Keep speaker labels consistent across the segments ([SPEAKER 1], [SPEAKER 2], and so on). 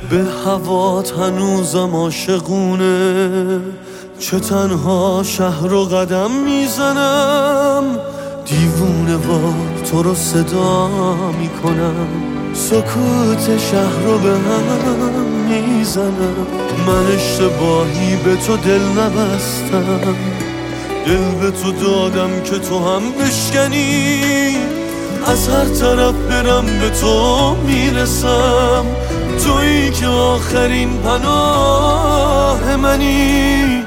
[SPEAKER 1] به هوات هنوزم عاشقونه، چه تنها شهر رو قدم میزنم، دیوونه وار تو رو صدا میکنم، سکوت شهر رو به هم میزنم. من اشتباهی به تو دل نبستم، دل به تو دادم که تو هم بشکنی، از هر طرف برم به تو میرسم، تویی که آخرین پناه منی.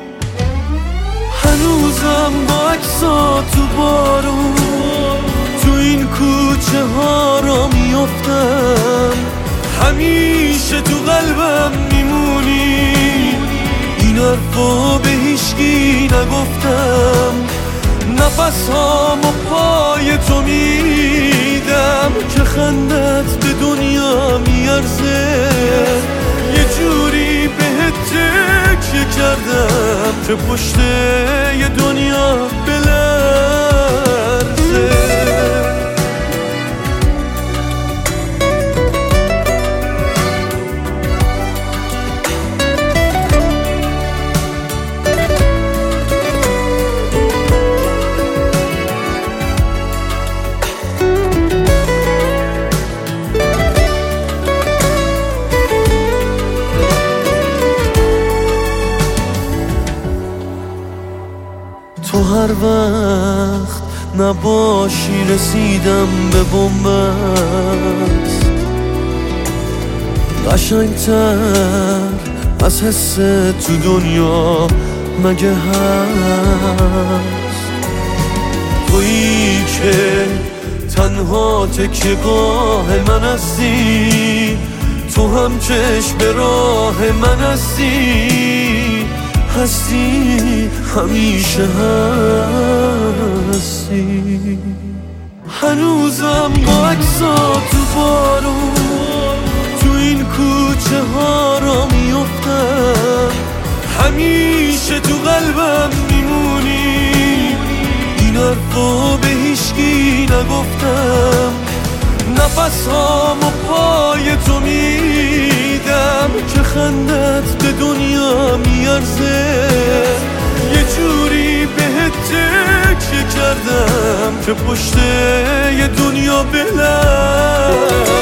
[SPEAKER 1] هنوزم با عکسات تو بارون تو این کوچه ها را میافتم، همیشه تو قلبم میمونی، این حرفا به هیچکی نگفتم، نفس هامو پای تو میدم که خندت به دنیا میارزه، یه جوری بهت تکیه کردم که پشت یه دنیا بلرزه. تو هر وقت نباشی رسیدم به بن‌بست، قشنگتر از حس تو دنیا مگه هست؟ تویی که تنها تکیه‌گاه من هستی، تو هم چشم به راه من هستی، همیشه هستی. هنوزم با عکسات تو بارون تو این کوچه ها را میافتم، همیشه تو قلبم میمونی، این حرفا به هیچکی نگفتم، نفس هامو پای تو میدم که خندت به دنیا میارزه، یه جوری بهت تکیه کردم که پشت یه دنیا بلرزه.